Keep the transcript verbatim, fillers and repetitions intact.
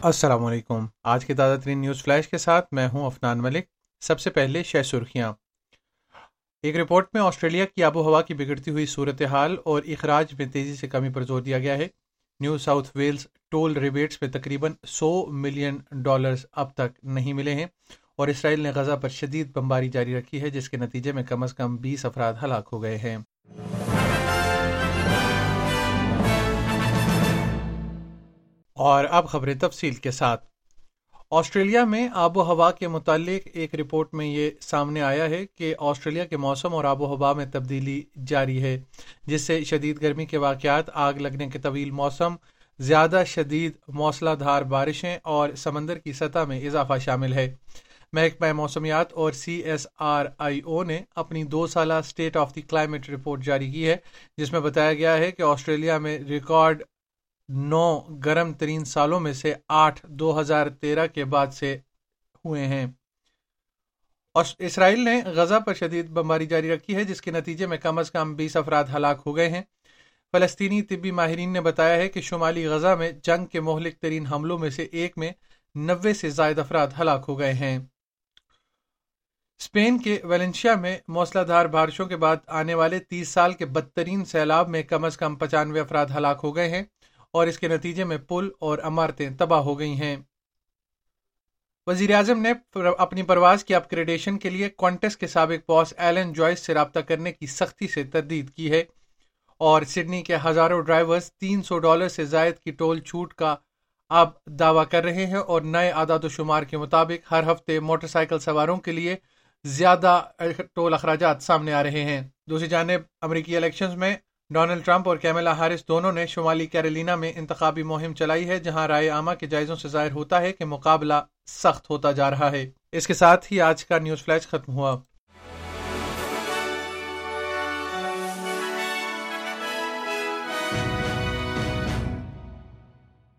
السلام علیکم۔ آج کے تازہ ترین نیوز فلیش کے ساتھ میں ہوں افنان ملک۔ سب سے پہلے شہ سرخیاں۔ ایک رپورٹ میں آسٹریلیا کی آب و ہوا کی بگڑتی ہوئی صورتحال اور اخراج میں تیزی سے کمی پر زور دیا گیا ہے۔ New South Wales toll rebates میں تقریباً سو ملین ڈالرز اب تک نہیں ملے ہیں، اور اسرائیل نے غزہ پر شدید بمباری جاری رکھی ہے، جس کے نتیجے میں کم از کم بیس افراد ہلاک ہو گئے ہیں۔ اور اب خبریں تفصیل کے ساتھ۔ آسٹریلیا میں آب و ہوا کے متعلق ایک رپورٹ میں یہ سامنے آیا ہے کہ آسٹریلیا کے موسم اور آب و ہوا میں تبدیلی جاری ہے، جس سے شدید گرمی کے واقعات، آگ لگنے کے طویل موسم، زیادہ شدید موسلا دھار بارشیں اور سمندر کی سطح میں اضافہ شامل ہے۔ محکمہ موسمیات اور سی ایس آر آئی او نے اپنی دو سالہ state of the climate report جاری کی ہے، جس میں بتایا گیا ہے کہ آسٹریلیا میں ریکارڈ نو گرم ترین سالوں میں سے آٹھ دو ہزار تیرہ کے بعد سے ہوئے ہیں۔ اور اسرائیل نے غزہ پر شدید بمباری جاری رکھی ہے، جس کے نتیجے میں کم از کم بیس افراد ہلاک ہو گئے ہیں۔ فلسطینی طبی ماہرین نے بتایا ہے کہ شمالی غزہ میں جنگ کے مہلک ترین حملوں میں سے ایک میں نوے سے زائد افراد ہلاک ہو گئے ہیں۔ اسپین کے ویلنسیا میں موسلا دھار بارشوں کے بعد آنے والے تیس سال کے بدترین سیلاب میں کم از کم پچانوے افراد ہلاک ہو گئے ہیں، اور اس کے نتیجے میں پل اور عمارتیں تباہ ہو گئی ہیں۔ وزیر اعظم نے اپنی پرواز کی اپ گریڈیشن کے لیے کوانٹس کے سابق باس ایلن جوائس سے رابطہ کرنے کی سختی سے تردید کی ہے، اور سڈنی کے ہزاروں ڈرائیورز تین سو ڈالر سے زائد کی ٹول چھوٹ کا اب دعویٰ کر رہے ہیں، اور نئے اعداد و شمار کے مطابق ہر ہفتے موٹر سائیکل سواروں کے لیے زیادہ ٹول اخراجات سامنے آ رہے ہیں۔ دوسری جانب امریکی الیکشنز میں ڈونلڈ ٹرمپ اور کیملا ہیرس دونوں نے شمالی کیرولینا میں انتخابی مہم چلائی ہے، جہاں رائے عامہ کے جائزوں سے ظاہر ہوتا ہے کہ مقابلہ سخت ہوتا جا رہا ہے۔ اس کے ساتھ ہی آج کا نیوز فلیش ختم ہوا۔